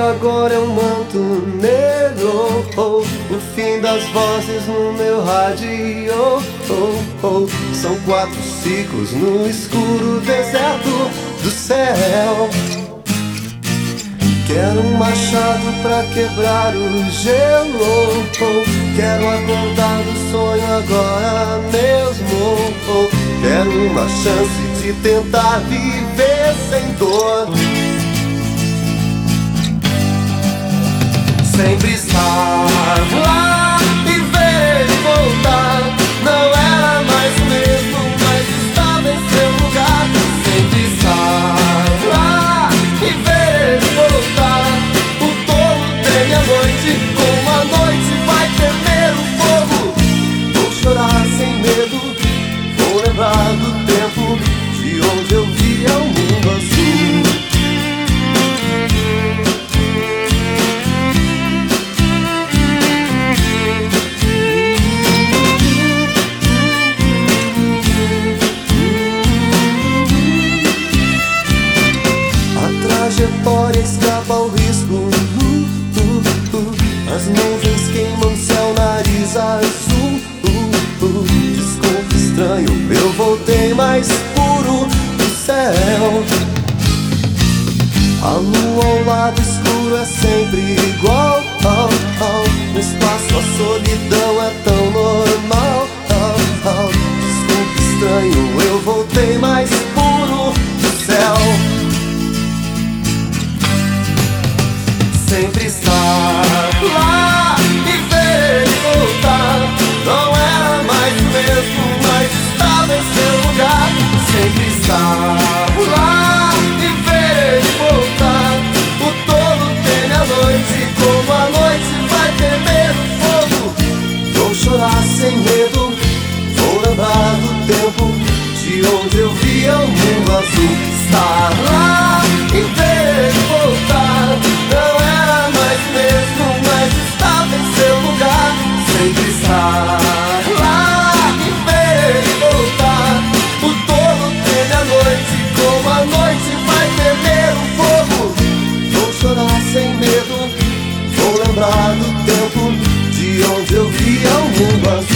agora é um manto negro, oh, o fim das vozes no meu rádio, oh, oh. São 4 ciclos no escuro deserto do céu. Quero um machado pra quebrar o gelo, oh, quero acordar do sonho agora mesmo, oh, quero uma chance de tentar viver sem dor. Sempre estar lá e ver ele voltar. Não era mais o mesmo, mas estava em seu lugar. Sempre estar lá e ver ele voltar. O tolo teme a noite, como a noite vai temer o fogo. Vou chorar sem medo, vou lembrar do tempo de onde eu via o mundo azul. Trajetória escapa ao risco, as nuvens queimam céu, nariz azul, desculpe estranho, eu voltei mais puro do céu. A lua ao lado escuro é sempre igual, no espaço a solidão é tão normal, desculpe estranho, eu voltei mais puro do céu. Sempre estar lá e ver ele voltar. Não era mais o mesmo, mas estava em seu lugar. Sempre estar lá e ver ele voltar. O tolo teme a noite, como a noite vai temer o fogo. Vou chorar sem medo, vou lembrar do tempo de onde eu via o mundo azul. Estar lá e ver ele voltar. Não era mais mesmo, mas estava em seu lugar. Sempre estar lá e ver ele voltar. O tolo teme a noite, como a noite vai temer o fogo. Vou chorar sem medo, vou lembrar do tempo de onde eu via o mundo azul.